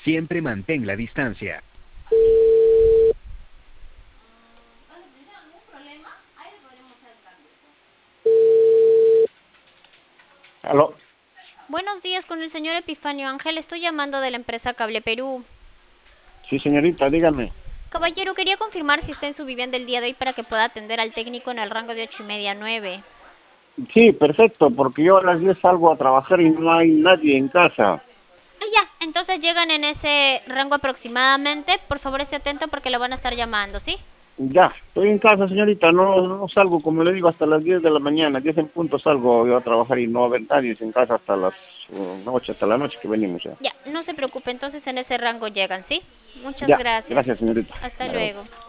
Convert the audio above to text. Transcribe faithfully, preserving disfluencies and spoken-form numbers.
Siempre mantén la distancia. Aló. Buenos días con el señor Epifanio Ángel, estoy llamando de la empresa Cable Perú. Sí, señorita, dígame. Caballero, quería confirmar si está en su vivienda el día de hoy para que pueda atender al técnico en el rango de ocho y media a nueve. Sí, perfecto, porque yo a las diez salgo a trabajar y no hay nadie en casa. Ah, ya, entonces llegan en ese rango aproximadamente. Por favor, esté atento porque lo van a estar llamando, ¿sí? Ya, estoy en casa, señorita, no, no salgo, como le digo, hasta las diez de la mañana, diez en punto salgo yo a trabajar y no va a haber nadie en casa hasta las uh, noche, hasta la noche que venimos ya. Ya, no se preocupe, entonces en ese rango llegan, ¿sí? Muchas Ya, gracias, gracias. señorita. Hasta Ya, gracias. luego.